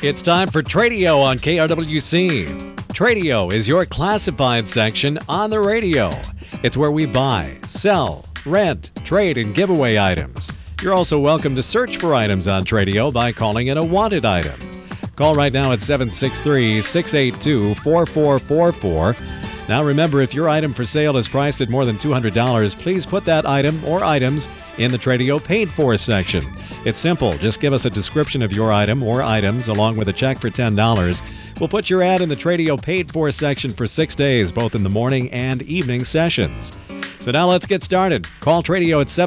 It's time for Tradio on KRWC. Tradio is your classified section on the radio. It's where we buy, sell, rent, trade, and give away items. You're also welcome to search for items on Tradio by calling it a wanted item. Call right now at 763-682-4444. Now remember, if your item for sale is priced at more than $200, please put that item or items in the Tradio Paid For section. It's simple. Just give us a description of your item or items along with a check for $10. We'll put your ad in the Tradio Paid For section for 6 days, both in the morning and evening sessions. So now let's get started. Call Tradio at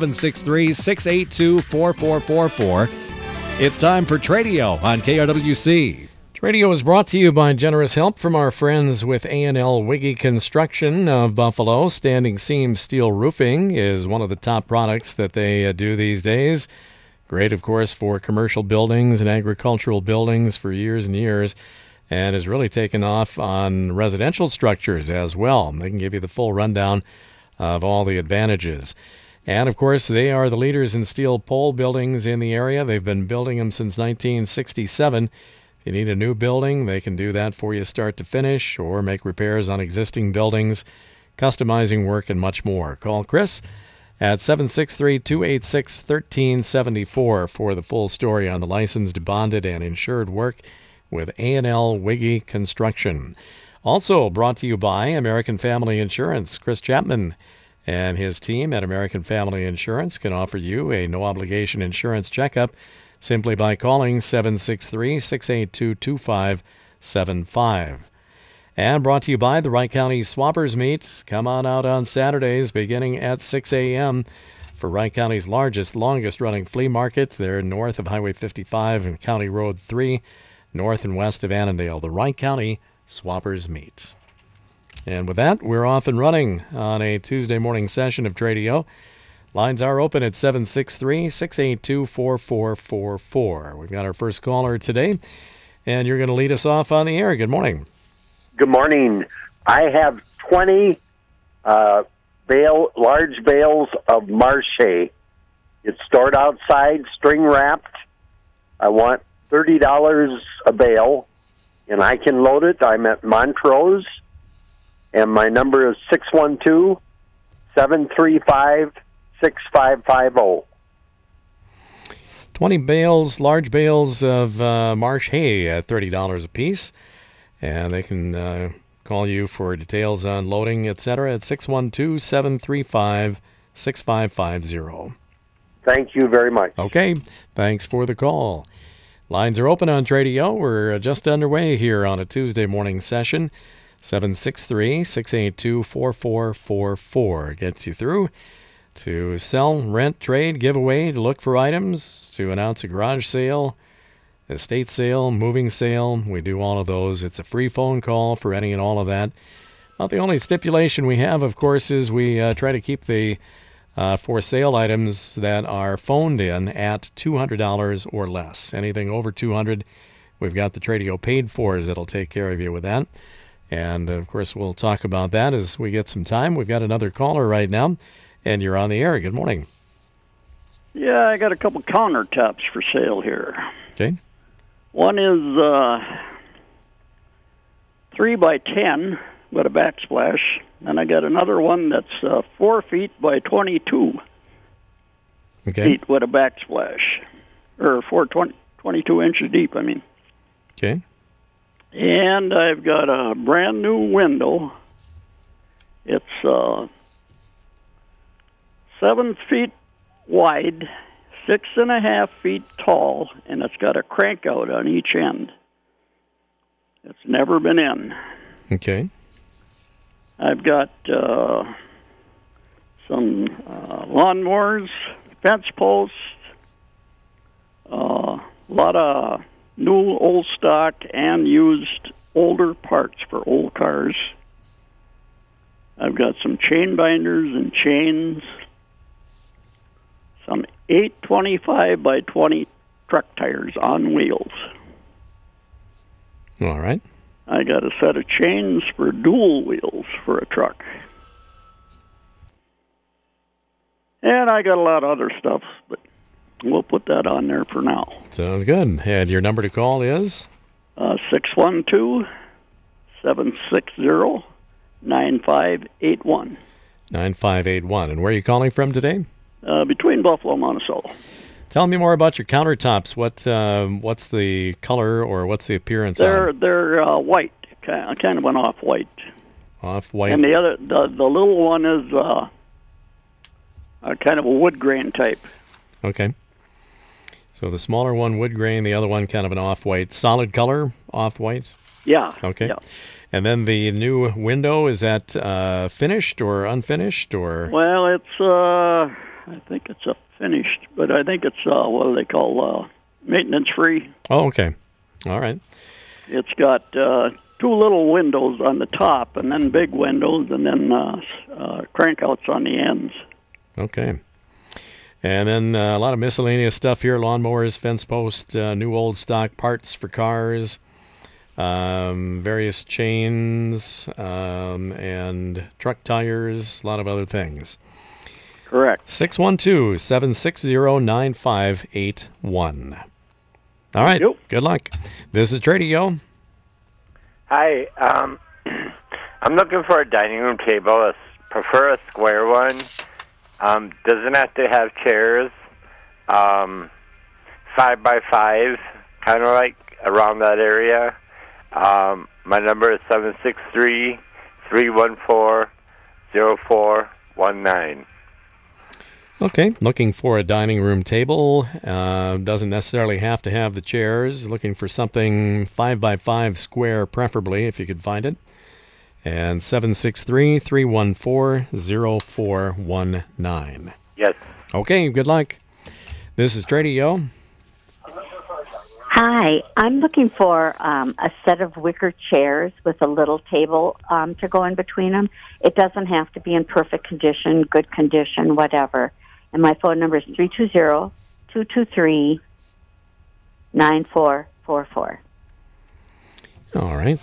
763-682-4444. It's time for Tradio on KRWC. Tradio is brought to you by generous help from our friends with A&L Wiggy Construction of Buffalo. Standing seam steel roofing is one of the top products that they do these days. Great, of course, for commercial buildings and agricultural buildings for years and years, and has really taken off on residential structures as well. They can give you the full rundown of all the advantages. And, of course, they are the leaders in steel pole buildings in the area. They've been building them since 1967. If you need a new building, they can do that for you start to finish, or make repairs on existing buildings, customizing work, and much more. Call Chris at 763-286-1374 for the full story on the licensed, bonded, and insured work with A&L Wiggy Construction. Also brought to you by American Family Insurance. Chris Chapman and his team at American Family Insurance can offer you a no-obligation insurance checkup simply by calling 763-682-2575. And brought to you by the Wright County Swappers Meet. Come on out on Saturdays beginning at 6 a.m. for Wright County's largest, longest-running flea market. They're north of Highway 55 and County Road 3, north and west of Annandale. The Wright County Swappers Meet. And with that, we're off and running on a Tuesday morning session of Tradio. Lines are open at 763-682-4444. We've got our first caller today, and you're going to lead us off on the air. Good morning. Good morning. I have 20 large bales of marsh hay. It's stored outside, string wrapped. I want $30 a bale, and I can load it. I'm at Montrose, and my number is 612-735-6550. 20 bales, large bales of marsh hay at $30 a piece. And they can call you for details on loading, etc. at 612-735-6550. Thank you very much. Okay, thanks for the call. Lines are open on Tradio. We're just underway here on a Tuesday morning session. 763-682-4444 gets you through to sell, rent, trade, give away, to look for items, to announce a garage sale, estate sale, moving sale. We do all of those. It's a free phone call for any and all of that. Well, the only stipulation we have, of course, is we try to keep the for sale items that are phoned in at $200 or less. Anything over $200, we've got the Tradio Paid Fors that'll take care of you with that. And, of course, we'll talk about that as we get some time. We've got another caller right now, and you're on the air. Good morning. Yeah, I got a couple countertops for sale here. Okay. One is 3 by 10 with a backsplash, and I got another one that's 4 feet by 22 feet with a backsplash, or 22 inches deep, I mean. Okay. And I've got a brand new window. It's 7 feet wide, 6.5 feet tall, and it's got a crank out on each end. It's never been in. Okay. I've got some lawnmowers, fence posts, a lot of new old stock and used older parts for old cars. I've got some chain binders and chains, some 825 by 20 truck tires on wheels. All right. I got a set of chains for dual wheels for a truck. And I got a lot of other stuff, but we'll put that on there for now. Sounds good. And your number to call is? 612-760-9581. 9581. And where are you calling from today? Between Buffalo and Monticello. Tell me more about your countertops. What's the color or what's the appearance? They're white, kind of an off-white. Off-white. And the little one is kind of a wood grain type. Okay. So the smaller one, wood grain, the other one kind of an off-white. Solid color, off-white? Yeah. Okay. Yeah. And then the new window, is that finished or unfinished? Or? Well, it's, I think it's a finished, but I think it's, what do they call, maintenance-free. Oh, okay. All right. It's got two little windows on the top, and then big windows, and then crankouts on the ends. Okay. And then a lot of miscellaneous stuff here, lawnmowers, fence posts, new old stock parts for cars, various chains, and truck tires, a lot of other things. Correct. 612-760-9581. All right. Yep. Good luck. This is Tradio. Hi. I'm looking for a dining room table. I prefer a square one. Doesn't have to have chairs. 5x5, kind of like around that area. My number is 763-314-0419. Okay, looking for a dining room table. Doesn't necessarily have to have the chairs. Looking for something 5x5 square, preferably, if you could find it. And 763-314-0419. Yes. Okay, good luck. This is Tradio. Hi, I'm looking for a set of wicker chairs with a little table to go in between them. It doesn't have to be in perfect condition, good condition, whatever. And my phone number is 320-223-9444. All right,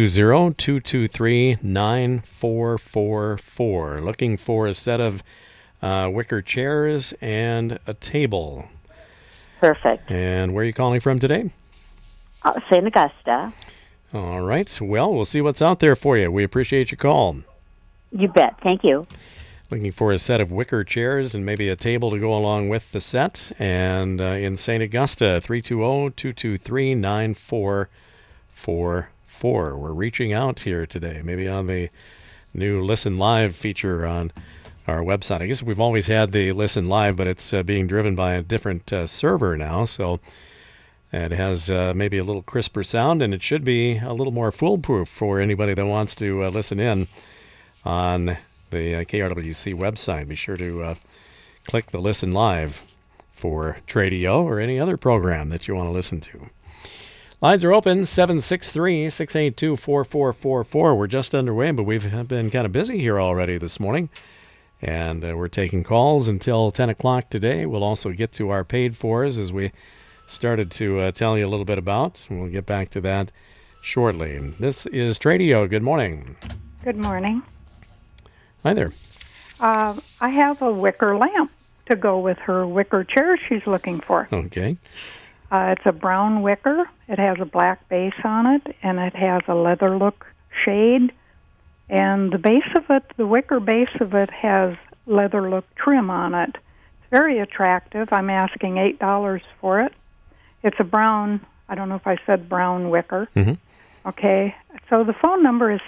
320-223-9444. Looking for a set of wicker chairs and a table. Perfect. And where are you calling from today? St. Augusta. All right. Well, we'll see what's out there for you. We appreciate your call. You bet. Thank you. Looking for a set of wicker chairs and maybe a table to go along with the set. And in St. Augusta, 320-223-9444. We're reaching out here today, maybe on the new Listen Live feature on our website. I guess we've always had the Listen Live, but it's being driven by a different server now, so it has maybe a little crisper sound, and it should be a little more foolproof for anybody that wants to listen in on the KRWC website. Be sure to click the Listen Live for Tradio or any other program that you want to listen to. Lines are open, 763-682-4444. We're just underway, but we've been kind of busy here already this morning. And we're taking calls until 10 o'clock today. We'll also get to our paid fors as we started to tell you a little bit about. And we'll get back to that shortly. This is Tradio. Good morning. Good morning. Hi there. I have a wicker lamp to go with her wicker chair she's looking for. Okay. It's a brown wicker. It has a black base on it, and it has a leather look shade. And the base of it, the wicker base of it, has leather look trim on it. It's very attractive. I'm asking $8 for it. It's a brown, I don't know if I said brown wicker. Mm-hmm. Okay, so the phone number is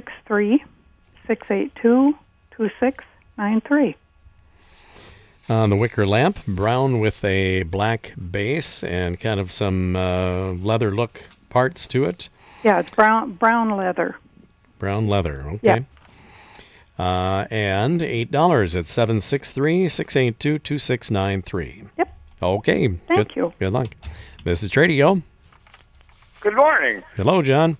763-682-2693. The wicker lamp, brown with a black base and kind of some leather look parts to it. Yeah, it's brown leather. Brown leather, okay. Yeah. And $8 at 763-682-2693. Yep. Okay. Thank you. Good luck. This is Tradio. Good morning. Hello, John.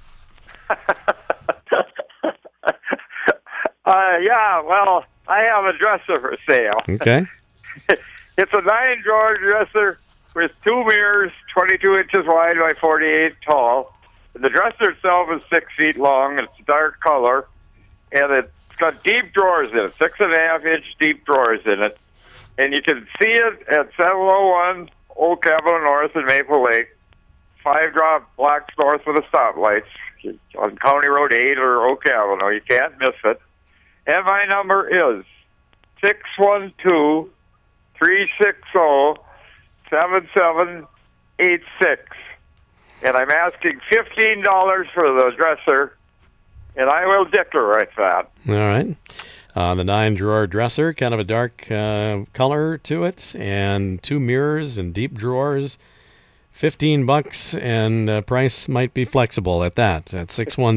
Yeah, well, I have a dresser for sale. Okay. It's a 9-drawer dresser with 2 mirrors, 22 inches wide by 48 tall. The dresser itself is 6 feet long. It's dark color, and it's got deep drawers in it, 6.5-inch deep drawers in it. And you can see it at 701 Old Capitol North in Maple Lake, 5-drop blocks north of the stoplights on County Road 8 or Oak Avenue. You can't miss it. And my number is 612-360-7786. And I'm asking $15 for the dresser, and I will declare that. All right. The 9-drawer dresser, kind of a dark color to it, and 2 mirrors and deep drawers. $15, and price might be flexible at that. At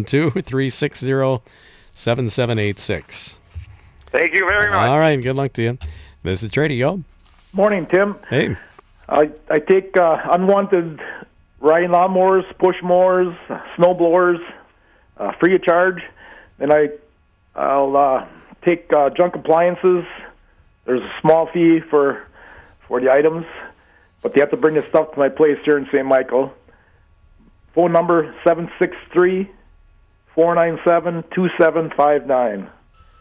612-360-7786. Thank you very much. All right, good luck to you. This is Tradio. Morning, Tim. Hey. I take unwanted riding lawnmowers, push mowers, snow blowers, free of charge. Then I'll take junk appliances. There's a small fee for the items, but they have to bring the stuff to my place here in St. Michael. Phone number 763-497-2759.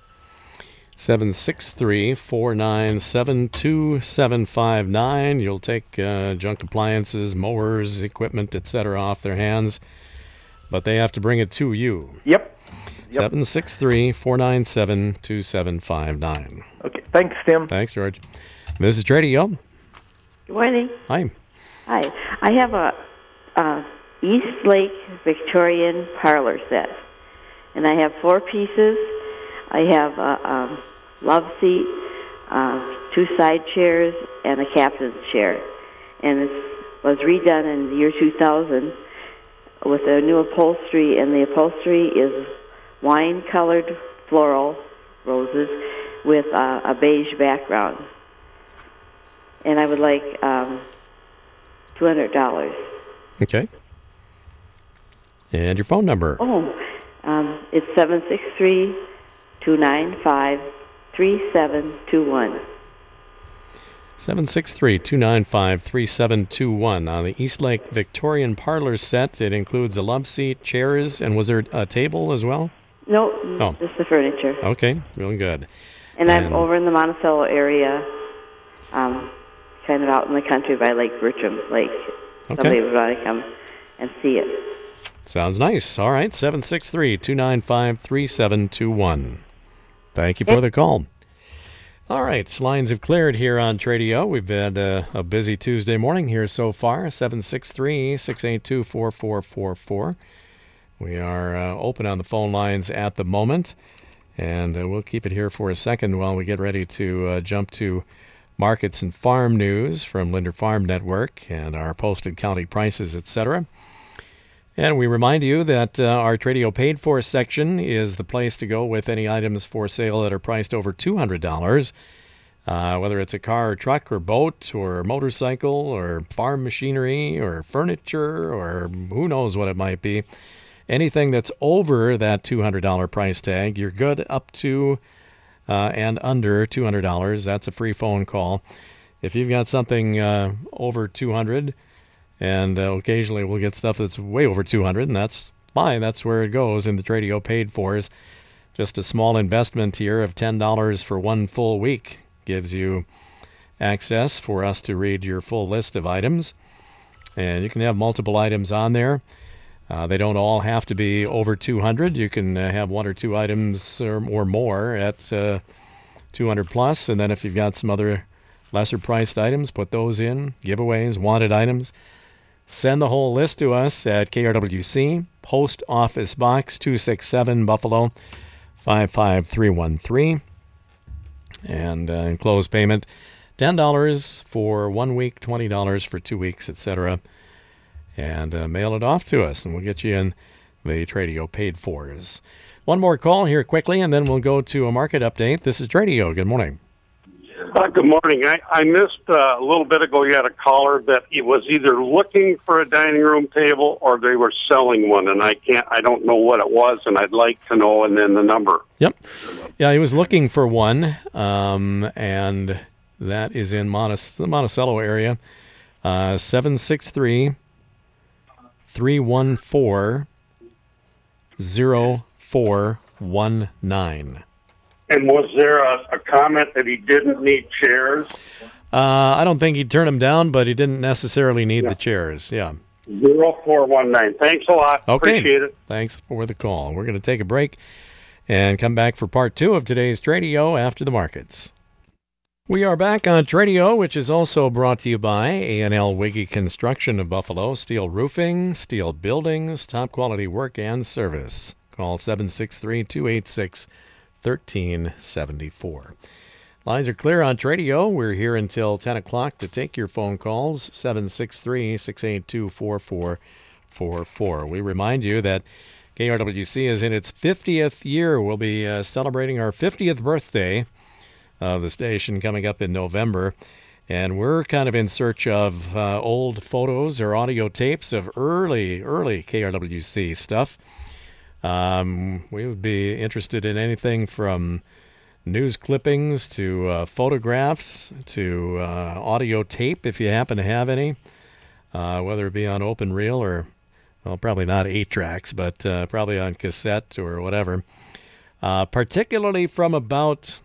763-497-2759. You'll take junk appliances, mowers, equipment, etc. off their hands, but they have to bring it to you. Yep. 763-497-2759. Okay. Thanks, Tim. Thanks, George. This is Tradio. Good morning. Hi. Hi. I have a East Lake Victorian parlor set, and I have 4 pieces. I have a love seat, 2 side chairs, and a captain's chair. And it was redone in the year 2000 with a new upholstery, and the upholstery is wine-colored floral roses with a beige background. And I would like $200. Okay. And your phone number? It's 763-295-3721. 763-295-3721. On the East Lake Victorian parlor set, it includes a love seat, chairs, and was there a table as well? No, just the furniture. Okay, really good. And I'm over in the Monticello area, kind of out in the country by Lake Bertram Lake. Okay. Somebody would want to come and see it. Sounds nice. All right, 763-295-3721. Thank you for the call. All right, lines have cleared here on Tradio. We've had a busy Tuesday morning here so far, 763-682-4444. We are open on the phone lines at the moment, and we'll keep it here for a second while we get ready to jump to markets and farm news from Linder Farm Network and our posted county prices, etc. And we remind you that our Tradio Paid For section is the place to go with any items for sale that are priced over $200, whether it's a car or truck or boat or motorcycle or farm machinery or furniture or who knows what it might be. Anything that's over that $200 price tag, you're good up to and under $200. That's a free phone call. If you've got something over $200, and occasionally we'll get stuff that's way over $200, and that's fine. That's where it goes in the Tradio Paid For. Is just a small investment here of $10 for one full week gives you access for us to read your full list of items. And you can have multiple items on there. They don't all have to be over $200. You can have 1 or 2 items or more at $200 plus, and then if you've got some other lesser priced items, put those in. Giveaways, wanted items. Send the whole list to us at KRWC, Post Office Box 267, Buffalo 55313. And enclosed payment, $10 for 1 week, $20 for 2 weeks, etc. And mail it off to us, and we'll get you in the Tradio Paid Fors. One more call here quickly, and then we'll go to a market update. This is Tradio. Good morning. Good morning. I missed a little bit ago. You had a caller that he was either looking for a dining room table or they were selling one, and I don't know what it was, and I'd like to know, and then the number. Yep. Yeah, he was looking for one, and that is in the Monticello area. 763-314-0419. And was there a comment that he didn't need chairs? I don't think he'd turn them down, but he didn't necessarily need the chairs. Yeah. 0419. Thanks a lot. Okay. Appreciate it. Thanks for the call. We're going to take a break and come back for part 2 of today's Tradio after the markets. We are back on Tradio, which is also brought to you by A&L Wiggy Construction of Buffalo. Steel roofing, steel buildings, top quality work and service. Call 763-286-1374. Lines are clear on Tradio. We're here until 10 o'clock to take your phone calls, 763-682-4444. We remind you that KRWC is in its 50th year. We'll be celebrating our 50th birthday of the station coming up in November. And we're kind of in search of old photos or audio tapes of early KRWC stuff. We would be interested in anything from news clippings to photographs to audio tape if you happen to have any, whether it be on open reel or, well, probably not 8 tracks, but probably on cassette or whatever. Particularly from about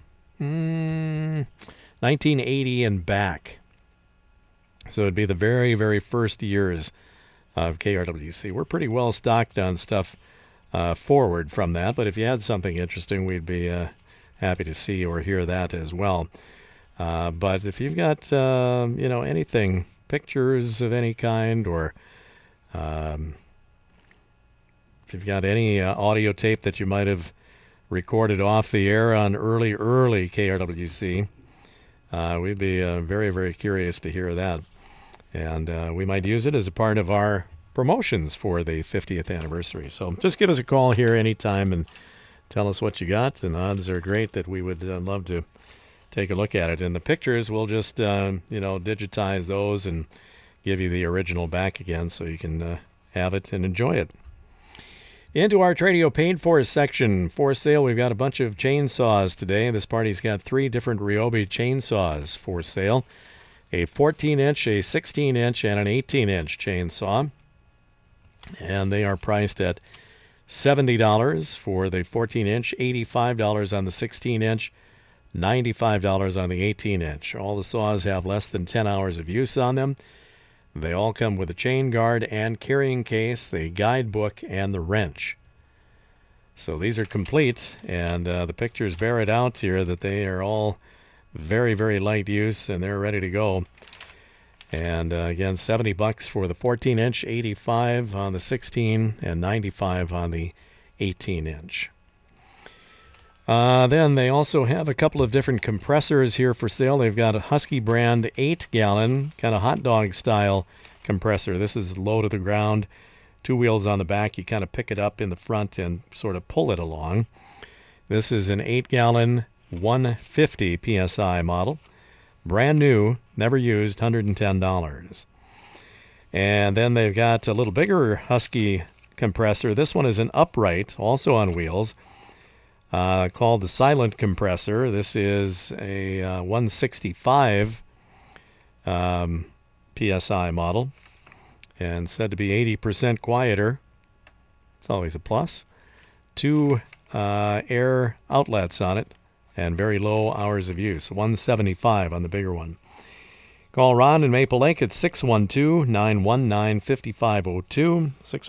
1980 and back. So it'd be the very, very first years of KRWC. We're pretty well stocked on stuff forward from that, but if you had something interesting, we'd be happy to see or hear that as well. But if you've got, anything, pictures of any kind, or if you've got any audio tape that you might have recorded off the air on early KRWC, we'd be very, very curious to hear that. And we might use it as a part of our promotions for the 50th anniversary. So just give us a call here anytime and tell us what you got, and odds are great that we would love to take a look at it. And the pictures, we'll just, digitize those and give you the original back again so you can have it and enjoy it. Into our Tradio paid for section. For sale, we've got a bunch of chainsaws today. This party's got 3 different Ryobi chainsaws for sale. A 14-inch, a 16-inch, and an 18-inch chainsaw. And they are priced at $70 for the 14-inch, $85 on the 16-inch, $95 on the 18-inch. All the saws have less than 10 hours of use on them. They all come with a chain guard and carrying case, the guidebook, and the wrench. So these are complete, and the pictures bear it out here that they are all very, very light use, and they're ready to go. And again, $70 for the 14-inch, $85 on the 16, and $95 on the 18-inch. Then they also have a couple of different compressors here for sale. They've got a Husky brand 8-gallon, kind of hot dog style compressor. This is low to the ground, 2 wheels on the back. You kind of pick it up in the front and sort of pull it along. This is an 8-gallon, 150 PSI model. Brand new, never used, $110. And then they've got a little bigger Husky compressor. This one is an upright, also on wheels, called the Silent Compressor. This is a 165 PSI model and said to be 80% quieter. It's always a plus. 2 air outlets on it and very low hours of use. 175 on the bigger one. Call Ron in Maple Lake at 612-919-5502,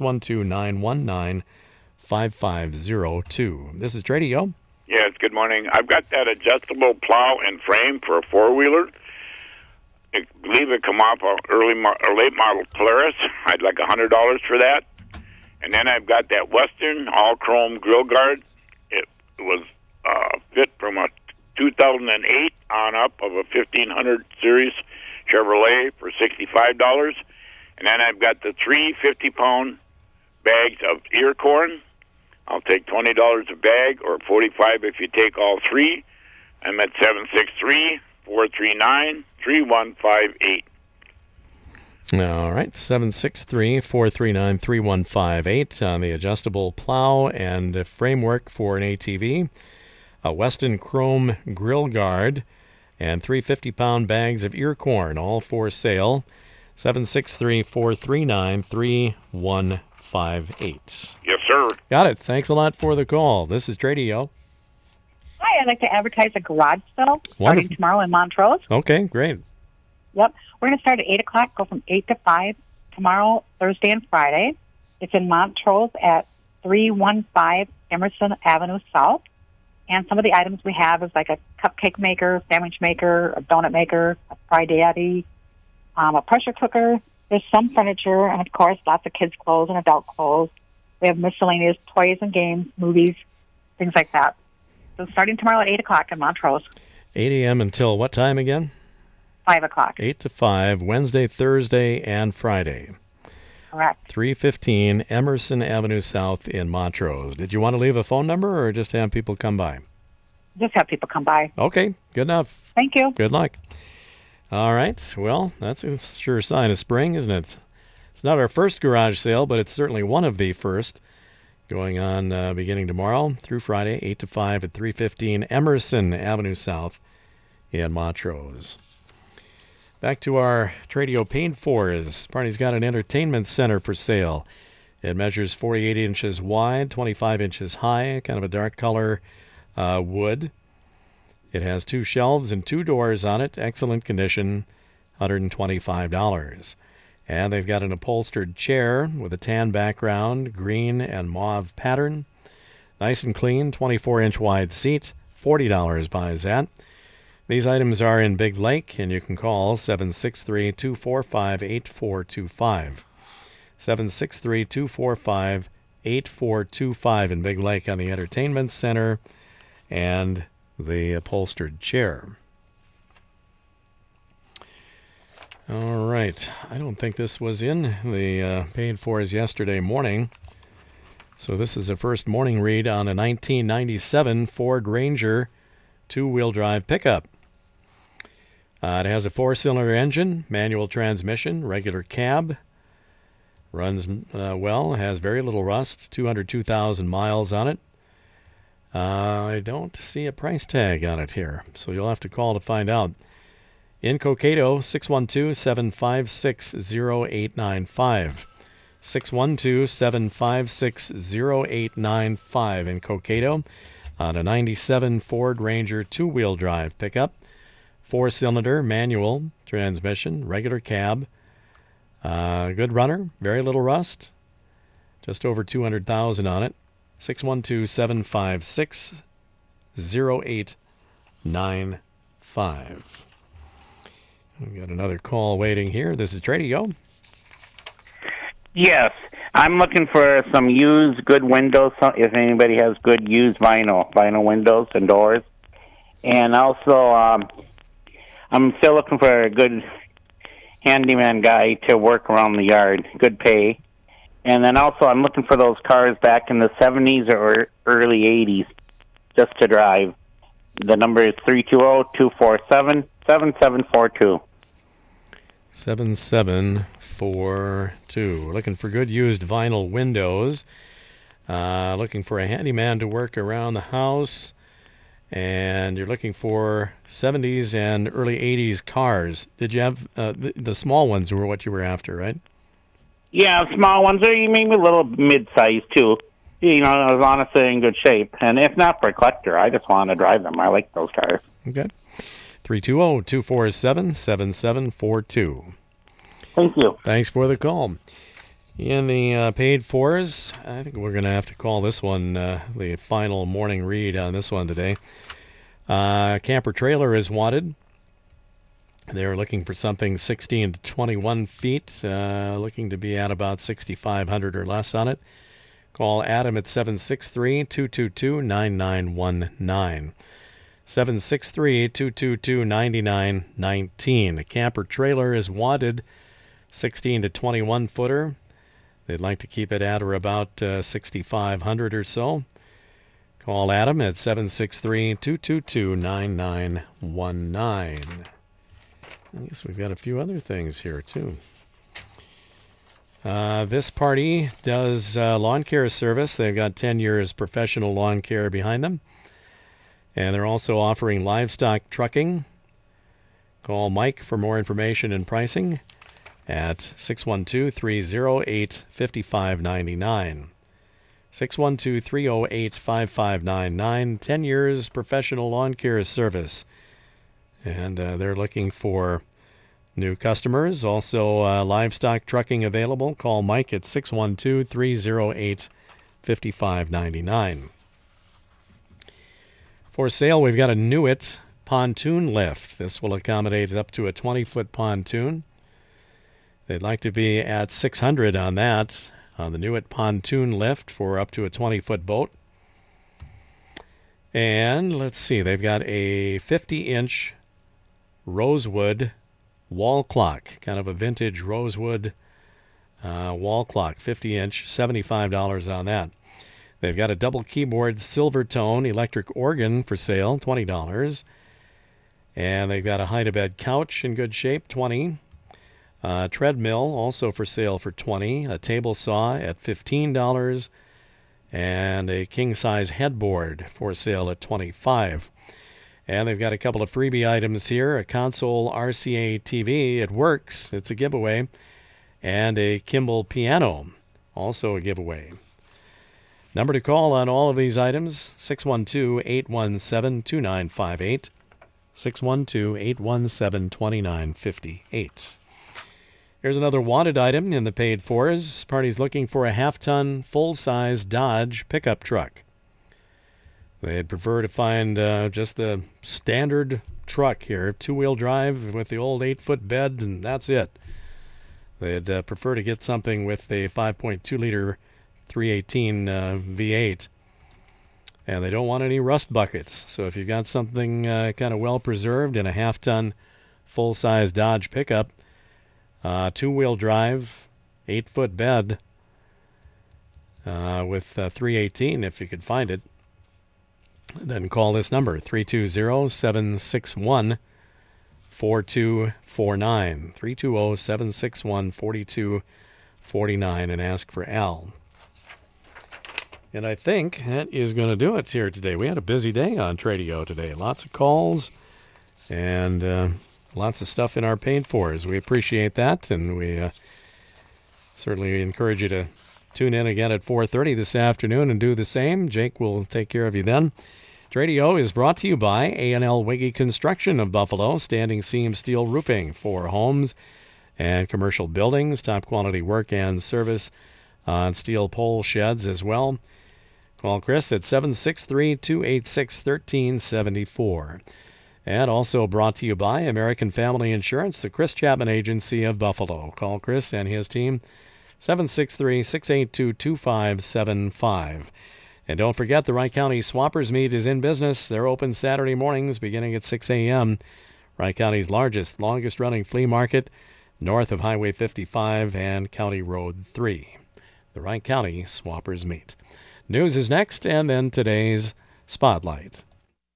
612-919-5502. This is Tradio. Yes, good morning. I've got that adjustable plow and frame for a four-wheeler. I believe it come off a late model Polaris. I'd like $100 for that. And then I've got that Western all-chrome grill guard. It was fit from a 2008 on up of a 1500 series Chevrolet for $65. And then I've got the 3 50-pound bags of ear corn. I'll take $20 a bag, or $45 if you take all 3. I'm at 763-439-3158. All right, 763-439-3158 on the adjustable plow and framework for an ATV. A Weston Chrome grill guard, and 3 50-pound bags of ear corn, all for sale. 763-439-3158. Yes, sir. Got it. Thanks a lot for the call. This is Tradio. Hi, I'd like to advertise a garage sale starting tomorrow in Montrose. Okay, great. Yep. We're going to start at 8 o'clock, go from 8 to 5. tomorrow, Thursday, and Friday. It's in Montrose at 315 Emerson Avenue South. And some of the items we have is like a cupcake maker, sandwich maker, a donut maker, a fry daddy, a pressure cooker. There's some furniture, and of course, lots of kids' clothes and adult clothes. We have miscellaneous toys and games, movies, things like that. So starting tomorrow at 8 o'clock in Montrose. 8 a.m. until what time again? 5 o'clock. 8 to 5, Wednesday, Thursday, and Friday. Correct. 315 Emerson Avenue South in Montrose. Did you want to leave a phone number or just have people come by? Just have people come by. Okay, good enough. Thank you. Good luck. All right, well, that's a sure sign of spring, isn't it? It's not our first garage sale, but it's certainly one of the first. Going on beginning tomorrow through Friday, 8 to 5 at 315 Emerson Avenue South in Montrose. Back to our Tradio Paint Fours. Party's got an entertainment center for sale. It measures 48 inches wide, 25 inches high, kind of a dark color wood. It has 2 shelves and 2 doors on it. Excellent condition, $125. And they've got an upholstered chair with a tan background, green and mauve pattern. Nice and clean, 24-inch wide seat, $40 buys that. These items are in Big Lake, and you can call 763-245-8425. 763-245-8425 in Big Lake on the entertainment center and the upholstered chair. All right. I don't think this was in the paid for as yesterday morning. So this is the first morning read on a 1997 Ford Ranger 2-wheel drive pickup. It has a 4-cylinder engine, manual transmission, regular cab. Runs well, has very little rust, 202,000 miles on it. I don't see a price tag on it here, so you'll have to call to find out. In Cokato, 612-756-0895. 612-756-0895 in Cokato on a 97 Ford Ranger 2-wheel drive pickup. 4-cylinder manual transmission, regular cab. Good runner, very little rust. Just over 200,000 on it. 612-756-0895. We've got another call waiting here. This is Tradio. Yes, I'm looking for some used good windows, if anybody has good used vinyl windows and doors. And also, I'm still looking for a good handyman guy to work around the yard, good pay. And then also I'm looking for those cars back in the 70s or early 80s just to drive. The number is 320-247-7742. 7742. We're looking for good used vinyl windows. Looking for a handyman to work around the house. And you're looking for 70s and early 80s cars. Did you have the small ones were what you were after, right? Yeah, small ones, or maybe a little mid-sized too. You know, as long as they're in good shape. And if not for a collector, I just want to drive them. I like those cars. Okay. 320-247-7742. Thank you. Thanks for the call. In the paid fours, I think we're going to have to call this one the final morning read on this one today. Camper trailer is wanted. They're looking for something 16 to 21 feet, looking to be at about 6,500 or less on it. Call Adam at 763-222-9919. 763-222-9919. A camper trailer is wanted, 16 to 21 footer. They'd like to keep it at or about 6,500 or so. Call Adam at 763-222-9919. I guess we've got a few other things here, too. This party does lawn care service. They've got 10 years professional lawn care behind them. And they're also offering livestock trucking. Call Mike for more information and pricing at 612-308-5599. 612-308-5599. 10 years professional lawn care service. And they're looking for New customers, also livestock trucking available. Call Mike at 612-308-5599. For sale, we've got a Newitt pontoon lift. This will accommodate up to a 20-foot pontoon. They'd like to be at $600 on that, on the Newitt pontoon lift for up to a 20-foot boat. And let's see, they've got a 50-inch rosewood wall clock, kind of a vintage rosewood wall clock, 50-inch, $75 on that. They've got a double keyboard Silvertone electric organ for sale, $20. And they've got a hide-a-bed couch in good shape, $20. Treadmill also for sale for $20. A table saw at $15. And a king-size headboard for sale at $25. And they've got a couple of freebie items here. A console RCA TV. It works. It's a giveaway. And a Kimball piano. Also a giveaway. Number to call on all of these items, 612-817-2958. 612-817-2958. Here's another wanted item in the paid fors. Party's looking for a half-ton, full-size Dodge pickup truck. They'd prefer to find just the standard truck here, two-wheel drive with the old 8-foot bed, and that's it. They'd prefer to get something with a 5.2-liter 318 V8. And they don't want any rust buckets. So if you've got something kind of well-preserved in a half-ton, full-size Dodge pickup, two-wheel drive, 8-foot bed with 318 if you could find it, then call this number, 320-761-4249. 320-761-4249 and ask for Al. And I think that is going to do it here today. We had a busy day on Tradio today. Lots of calls and lots of stuff in our paid fors. We appreciate that, and we certainly encourage you to tune in again at 4:30 this afternoon and do the same. Jake will take care of you then. Tradio is brought to you by A&L Wiggy Construction of Buffalo, standing seam steel roofing for homes and commercial buildings, top quality work and service on steel pole sheds as well. Call Chris at 763-286-1374. And also brought to you by American Family Insurance, the Chris Chapman Agency of Buffalo. Call Chris and his team, 763-682-2575. And don't forget, the Wright County Swappers Meet is in business. They're open Saturday mornings beginning at 6 a.m. Wright County's longest-running flea market, north of Highway 55 and County Road 3. The Wright County Swappers Meet. News is next, and then today's Spotlight.